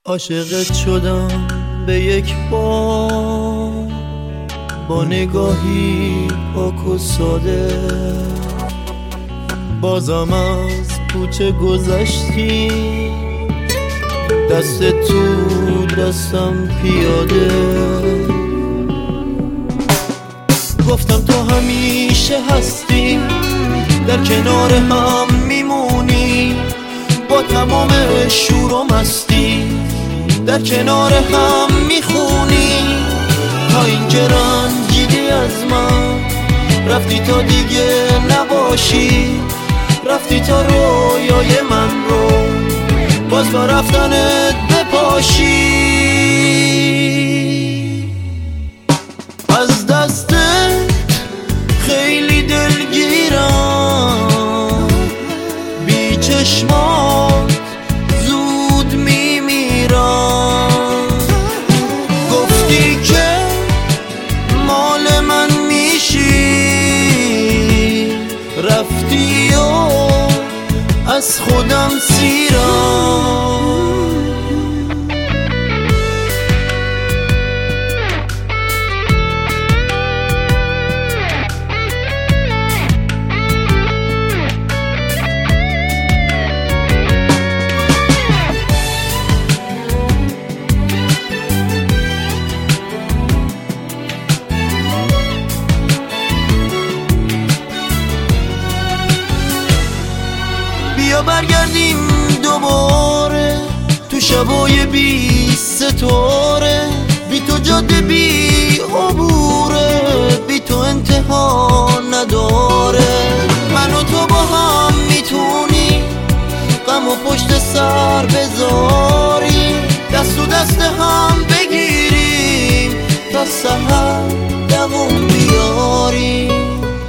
عاشقت شدم به یک بار، با نگاهی پاک و ساده. بازم از کوچه گذشتی، دست تو دستم پیاده. گفتم تو همیشه هستی، در کنار هم میمونی، با تمام شور و مستی در کنار هم میخونی. تا اینکه رنجیدی از من، رفتی تا دیگه نباشی، رفتی تا رویای من رو باز با رفتنت بپاشی. از دستت خیلی دلگیرم، بی چشمات زود میمیرم. گفتی که مال من میشی، رفتی و از خودم سیرم. بیا برگردیم دوباره تو شبای بی ستاره، بی تو جاده بی عبوره، بی تو انتها نداره. من و تو با هم میتونی غم و پشت سر بذاریم، دست و دست هم بگیریم تا سحر دووم بیاریم.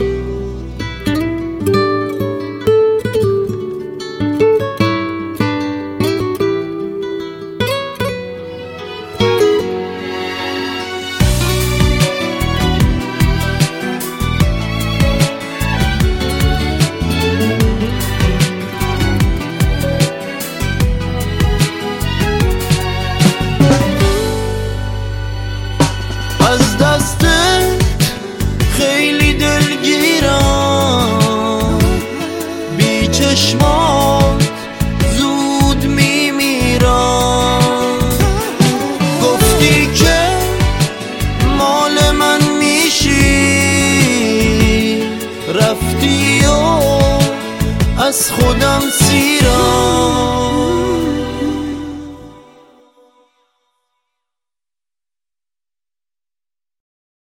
از دستت خیلی دلگیرم، بی چشمات زود میمیرم. گفتی که مال من میشی، رفتی و از خودم سیرم.